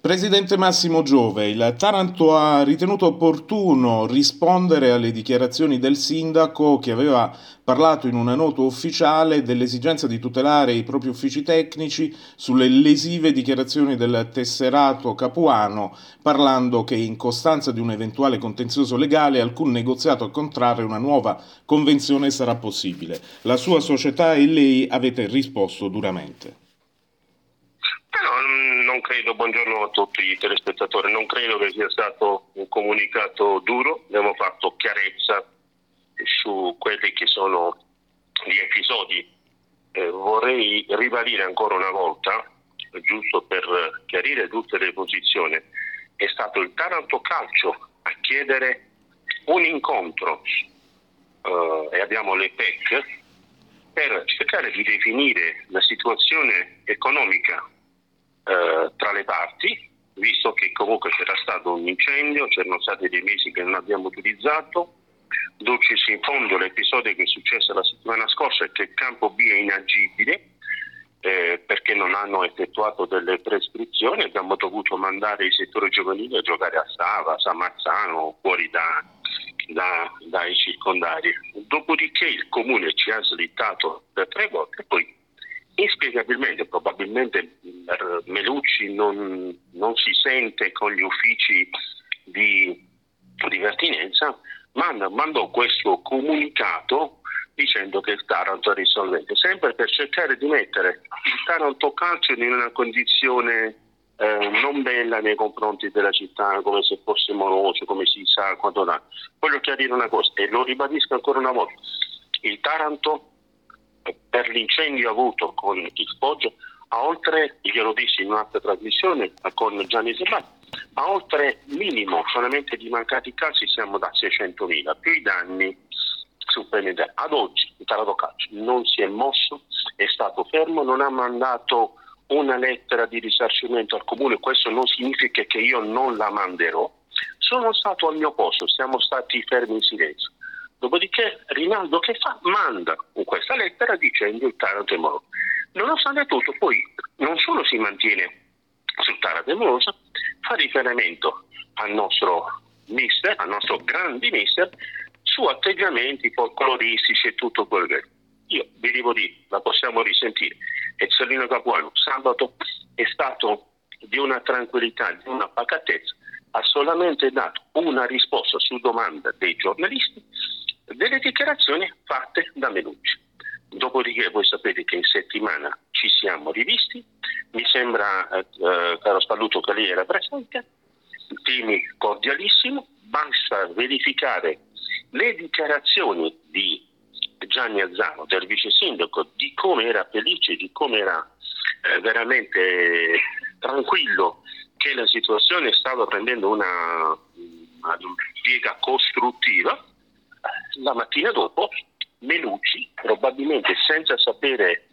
Presidente Massimo Giove, il Taranto ha ritenuto opportuno rispondere alle dichiarazioni del sindaco che aveva parlato in una nota ufficiale dell'esigenza di tutelare i propri uffici tecnici sulle lesive dichiarazioni del tesserato capuano, parlando che in costanza di un eventuale contenzioso legale alcun negoziato a contrarre una nuova convenzione sarà possibile. La sua società e lei avete risposto duramente. Non credo, buongiorno a tutti i telespettatori, non credo che sia stato un comunicato duro, abbiamo fatto chiarezza su quelli che sono gli episodi. Vorrei ribadire ancora una volta, giusto per chiarire tutte le posizioni, è stato il Taranto Calcio a chiedere un incontro e abbiamo le PEC per cercare di definire la situazione economica tra le parti, visto che comunque c'era stato un incendio, c'erano stati dei mesi che non abbiamo utilizzato, dulcis in fondo l'episodio che è successo la settimana scorsa è che il campo B è inagibile perché non hanno effettuato delle prescrizioni, abbiamo dovuto mandare i settori giovanili a giocare a Stava, San Marzano, fuori dai circondari. Dopodiché il comune ci ha slittato per 3 volte e poi inspiegabilmente, probabilmente Melucci non si sente con gli uffici di pertinenza, mandò questo comunicato dicendo che il Taranto è risolvente, sempre per cercare di mettere il Taranto Calcio in una condizione non bella nei confronti della città, come se fosse moroso, come si sa quando là. Voglio chiarire una cosa e lo ribadisco ancora una volta: il Taranto, per l'incendio avuto con il Foggia, a oltre, glielo dissi in un'altra trasmissione con Gianni Sebatti, a oltre minimo solamente di mancati casi siamo da 600.000, più i danni supplementari. Ad oggi il Taranto Calcio non si è mosso, è stato fermo, non ha mandato una lettera di risarcimento al comune, questo non significa che io non la manderò, sono stato al mio posto, siamo stati fermi in silenzio. Dopodiché Rinaldo che fa? Manda questa lettera dicendo il Taranto è moroso. Nonostante tutto, poi non solo si mantiene sul Taranto è moroso, fa riferimento al nostro mister, al nostro grande mister, su atteggiamenti folcloristici e tutto quello che è. Io vi devo dire, la possiamo risentire. Ezzolino Capuano sabato è stato di una tranquillità, di una pacatezza, ha solamente dato una risposta su domanda dei giornalisti delle dichiarazioni fatte da Melucci. Dopodiché voi sapete che in settimana ci siamo rivisti, mi sembra, caro Spalluto, che lei era presente, temi cordialissimo, basta verificare le dichiarazioni di Gianni Azzano, del vice sindaco, di come era felice, di come era veramente tranquillo, che la situazione stava prendendo una piega costruttiva. La mattina dopo Melucci, probabilmente senza sapere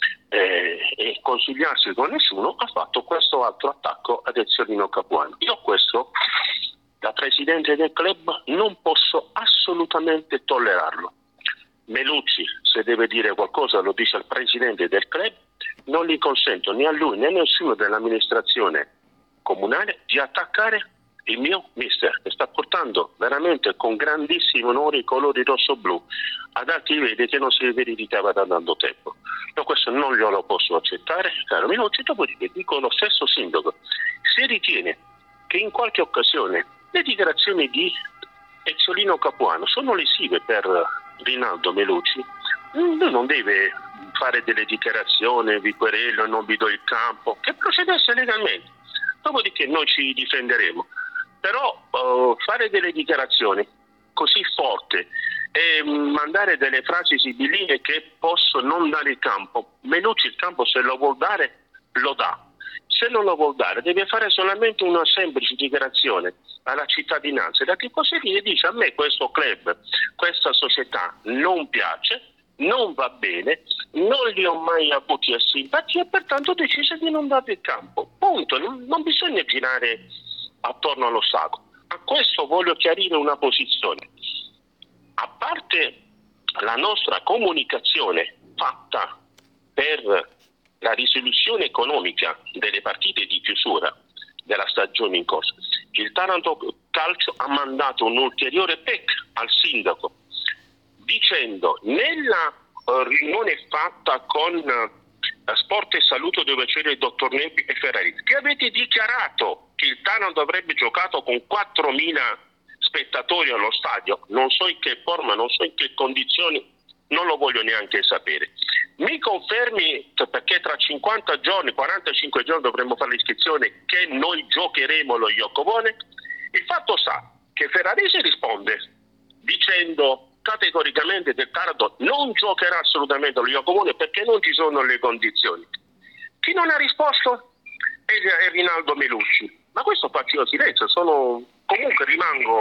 e consigliarsi con nessuno, ha fatto questo altro attacco ad Ezzolino Capuano. Io questo, da presidente del club, non posso assolutamente tollerarlo. Melucci, se deve dire qualcosa, lo dice al presidente del club, non gli consento né a lui né a nessuno dell'amministrazione comunale di attaccare il mio mister, che sta portando veramente con grandissimo onore i colori rosso-blu ad alti livelli che non si verificava da tanto tempo. Io questo non glielo posso accettare, caro Melucci. Dopodiché dico lo stesso sindaco, se ritiene che in qualche occasione le dichiarazioni di Ezzolino Capuano sono lesive per Rinaldo Melucci, lui non deve fare delle dichiarazioni, vi querello, non vi do il campo, che procedesse legalmente. Dopodiché noi ci difenderemo. Però fare delle dichiarazioni così forti e mandare delle frasi sibilline che posso non dare il campo, Melucci il campo se lo vuol dare lo dà, se non lo vuol dare deve fare solamente una semplice dichiarazione alla cittadinanza, da tifoseria dice: a me questo club, questa società non piace, non va bene, non li ho mai avuti a simpatia e pertanto ho deciso di non dare il campo, punto. Non bisogna girare attorno allo sacco. A questo voglio chiarire una posizione: a parte la nostra comunicazione fatta per la risoluzione economica delle partite di chiusura della stagione in corso. Il Taranto Calcio ha mandato un ulteriore PEC al sindaco dicendo nella riunione fatta con Sport e Salute dove c'era il dottor Nempi e Ferrari, che avete dichiarato che il Taranto avrebbe giocato con 4.000 spettatori allo stadio, non so in che forma, non so in che condizioni, non lo voglio neanche sapere. Mi confermi, perché tra 50 giorni, 45 giorni dovremmo fare l'iscrizione, che noi giocheremo lo Iacobone? Il fatto sta che Ferraresi risponde dicendo categoricamente che Taranto non giocherà assolutamente lo Iacobone perché non ci sono le condizioni. Chi non ha risposto è Rinaldo Melucci, ma questo faccio silenzio, comunque rimango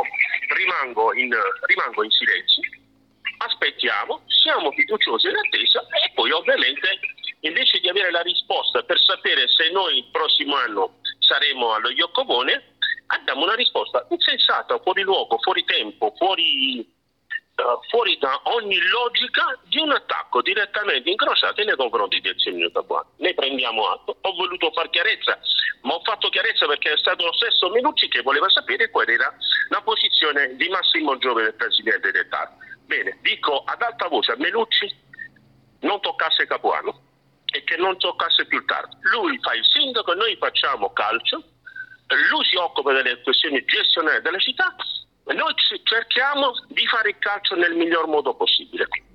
in silenzio, aspettiamo, siamo fiduciosi in attesa e poi ovviamente invece di avere la risposta per sapere se noi il prossimo anno saremo allo Iacobone, abbiamo una risposta insensata, fuori luogo, fuori tempo, fuori da ogni logica di un attacco direttamente incrociato nei confronti del signor Capuano. Ne prendiamo atto, ho voluto far chiarezza, ma ho fatto chiarezza perché è stato lo stesso Melucci che voleva sapere qual era la posizione di Massimo Giove, del presidente del TAR. Bene, dico ad alta voce a Melucci non toccasse Capuano e che non toccasse più il TAR. Lui fa il sindaco, noi facciamo calcio, lui si occupa delle questioni gestionali della città e noi cerchiamo di fare il calcio nel miglior modo possibile.